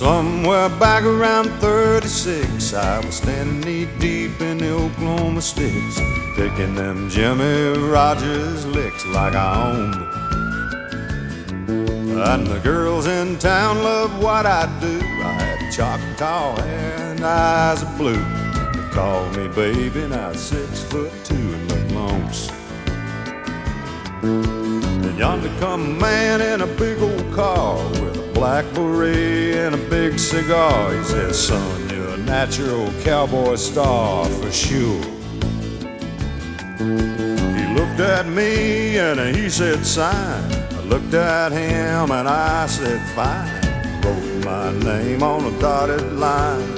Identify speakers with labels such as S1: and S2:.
S1: Somewhere back around 36, I was standing knee-deep in the Oklahoma sticks, picking them Jimmy Rogers licks like I owned them. And the girls in town loved what I do. I had Choctaw hair and eyes of blue. They called me baby, and I was 6'2" and looked lonesome. And yonder come a man in a big old car with a black beret and a big cigar. He says, son, you're a natural cowboy star for sure. He looked at me and he said, sign. I looked at him and I said, fine. Wrote my name on a dotted line.